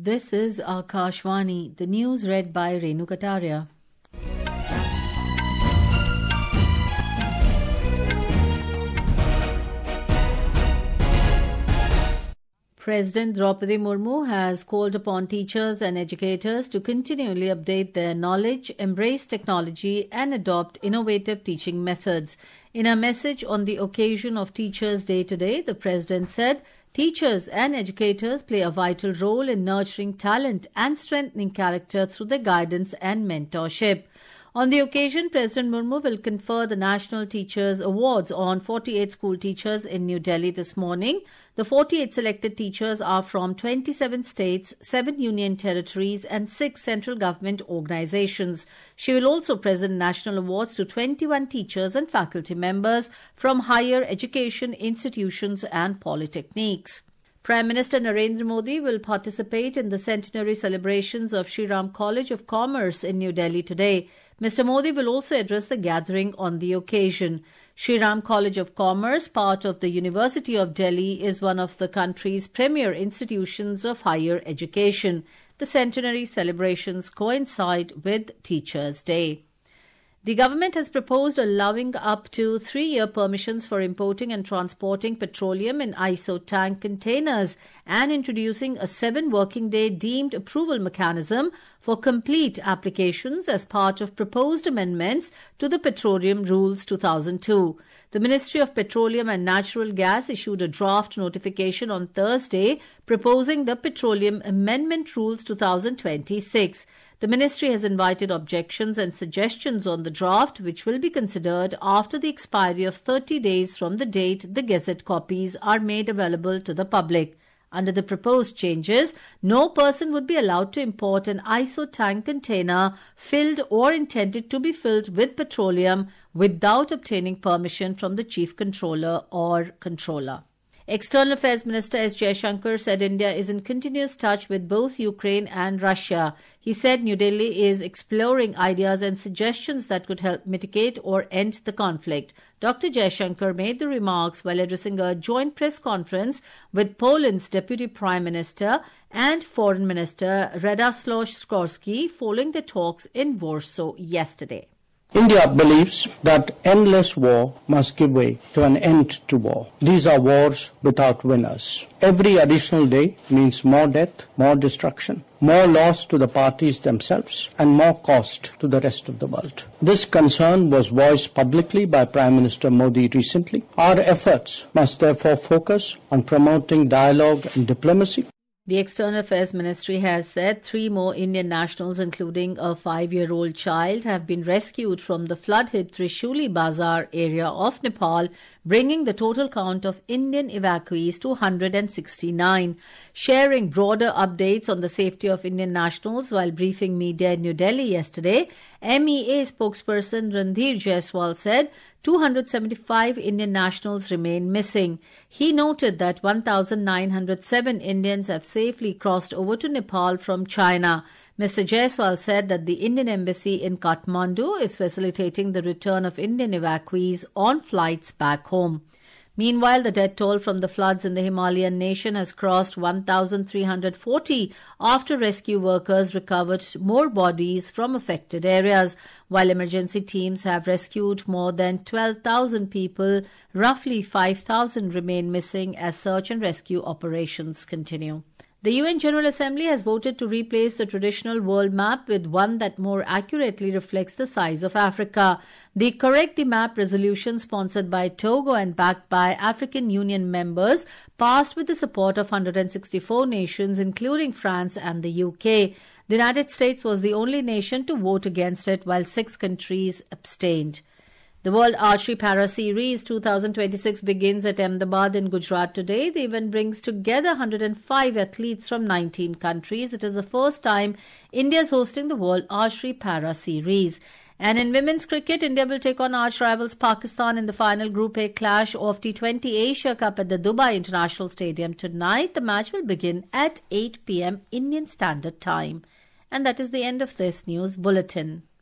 This is Akashvani, the news read by Renu Kataria. President Draupadi Murmu has called upon teachers and educators to continually update their knowledge, embrace technology, and adopt innovative teaching methods. In a message on the occasion of Teachers' Day today, the President said, teachers and educators play a vital role in nurturing talent and strengthening character through their guidance and mentorship. On the occasion, President Murmu will confer the National Teachers Awards on 48 school teachers in New Delhi this morning. The 48 selected teachers are from 27 states, 7 union territories and 6 central government organizations. She will also present national awards to 21 teachers and faculty members from higher education institutions and polytechnics. Prime Minister Narendra Modi will participate in the centenary celebrations of Shri Ram College of Commerce in New Delhi today. Mr. Modi will also address the gathering on the occasion. Shri Ram College of Commerce, part of the University of Delhi, is one of the country's premier institutions of higher education. The centenary celebrations coincide with Teachers' Day. The government has proposed allowing up to 3-year permissions for importing and transporting petroleum in ISO tank containers and introducing a 7-working-day deemed approval mechanism for complete applications as part of proposed amendments to the Petroleum Rules 2002. The Ministry of Petroleum and Natural Gas issued a draft notification on Thursday proposing the Petroleum Amendment Rules 2026. The ministry has invited objections and suggestions on the draft, which will be considered after the expiry of 30 days from the date the Gazette copies are made available to the public. Under the proposed changes, no person would be allowed to import an ISO tank container filled or intended to be filled with petroleum without obtaining permission from the Chief Controller or Controller. External Affairs Minister S. Jaishankar said India is in continuous touch with both Ukraine and Russia. He said New Delhi is exploring ideas and suggestions that could help mitigate or end the conflict. Dr. Jaishankar made the remarks while addressing a joint press conference with Poland's Deputy Prime Minister and Foreign Minister Radoslaw Sikorski following the talks in Warsaw yesterday. India believes that endless war must give way to an end to war. These are wars without winners. Every additional day means more death, more destruction, more loss to the parties themselves, and more cost to the rest of the world. This concern was voiced publicly by Prime Minister Modi recently. Our efforts must therefore focus on promoting dialogue and diplomacy. The External Affairs Ministry has said 3 more Indian nationals, including a 5-year-old child, have been rescued from the flood-hit Trishuli Bazar area of Nepal, bringing the total count of Indian evacuees to 169. Sharing broader updates on the safety of Indian nationals while briefing media in New Delhi yesterday, MEA spokesperson Randhir Jaiswal said 275 Indian nationals remain missing. He noted that 1,907 Indians have safely crossed over to Nepal from China. Mr. Jaiswal said that the Indian Embassy in Kathmandu is facilitating the return of Indian evacuees on flights back home. Meanwhile, the death toll from the floods in the Himalayan nation has crossed 1,340 after rescue workers recovered more bodies from affected areas. While emergency teams have rescued more than 12,000 people, roughly 5,000 remain missing as search and rescue operations continue. The UN General Assembly has voted to replace the traditional world map with one that more accurately reflects the size of Africa. The Correct the Map resolution, sponsored by Togo and backed by African Union members, passed with the support of 164 nations, including France and the UK. The United States was the only nation to vote against it, while 6 countries abstained. The World Archery Para Series 2026 begins at Ahmedabad in Gujarat today. The event brings together 105 athletes from 19 countries. It is the first time India is hosting the World Archery Para Series. And in women's cricket, India will take on arch rivals Pakistan in the final Group A clash of T20 Asia Cup at the Dubai International Stadium tonight. The match will begin at 8 p.m. Indian Standard Time. And that is the end of this news bulletin.